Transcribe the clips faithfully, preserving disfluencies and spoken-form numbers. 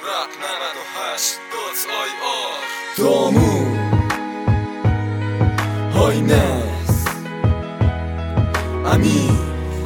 رپ نود و هشت دات آی آر دومون هاینس امین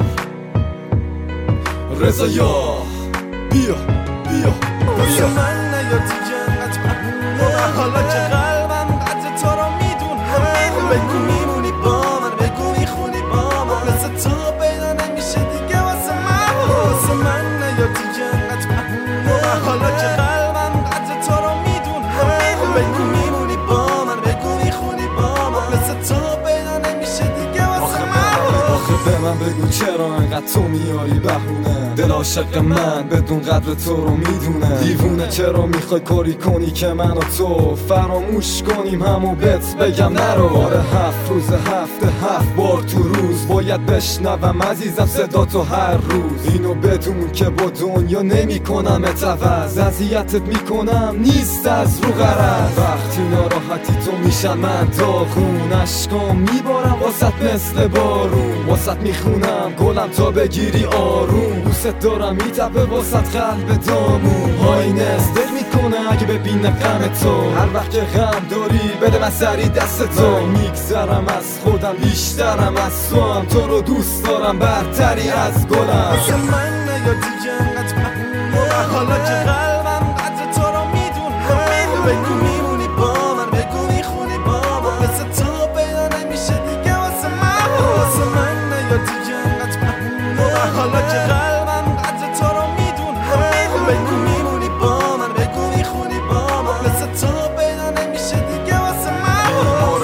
رضایا بیا بیا بیا من نیا دیگه انقدر بهونه حالا که قلبم قدر تو رو میدونم بگو میمونی با من بگو میخونی با من مثل تو پیدا نمیشه دیگه واسه من واسه من نیا دیگه انقدر بهونه حالا که قلبم قدر تو رو میدونم بگو میمونی با من بگو میخونی با من مثل تو پیدا نمیشه دیگه واسه من آخه به من بگو چرا انقدر تو میاری بهونه دل عاشق من بدون قدر تو رو میدونه دیوونه چرا میخوای کاری کنی که من و تو فراموش کنیم همو بهت بگم نرو آره هفت روز هفته هفت بار تو روز باید بشنوم عزیزم صدا تو هر روز اینو بدون که با دنیا نمی کنم اتوز اذیتت میکنم نیست از رو غرض وقتی ناراحتی تو میشم من داغون اشکام میبارم واسط مثل بارون واسط میخونم گلم تا بگیری آروم دوست دارم میتبه واسط قلب دامون هاینس دل میکنه اگه ببینه غم تو هر وقت که غم داری بده من سری دست تو میگذرم از خودم بیشترم از تو هم تو رو دوست دارم برتری از گلم واسه من نیا دیگه انقدر بهونه حالا که قلبم قدر تو رو میدونم بگو میمونی با من بگو میخونی با من مثل تو پیدا نمیشه دیگه واسه من واسه من نیا دیگه انقدر بهونه حالا که قلبم قدر تو رو میدونم بگو میمونی با من بگو میخونی با من مثل تو پیدا نمیشه دیگه واسه من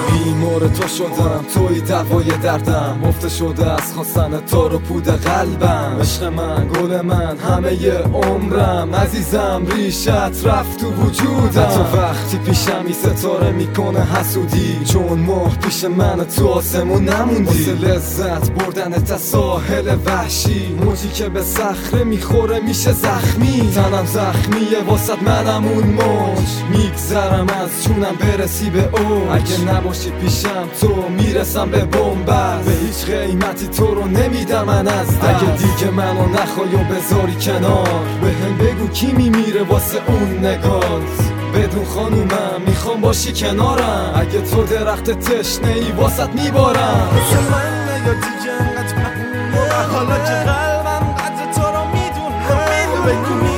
بیمار تو شدم توی دوای دردم مفت شده از خواستن تو رو پود قلبم عشق من گل من همه ی عمرم عزیزم ریشت رفت تو وجودم تو وقتی پیشمی ستاره میکنه حسودی چون ماه پیش من تو آسمون نموندی واسه لذت بردنت از ساحل وحشی موجی که به صخره میخوره میشه زخمی تنم زخمیه واسط منم اون موج میگذرم از جونم برسی به او اگه نباشی پیشم تو میرسم به بنبست به هیچ قیمتی تو رو نمیدم من از دست اگه دیگه منو نخوای و بذاری کنار به هم بگو کی میمیره واسه اون نگات بدون خانومم میخوام باشی کنارم اگه تو درخت تشنه ای واسط میبارم واسه من نیا دیگه انقدر بهونه حالا که قلبم قدر تو رو میدونم بگو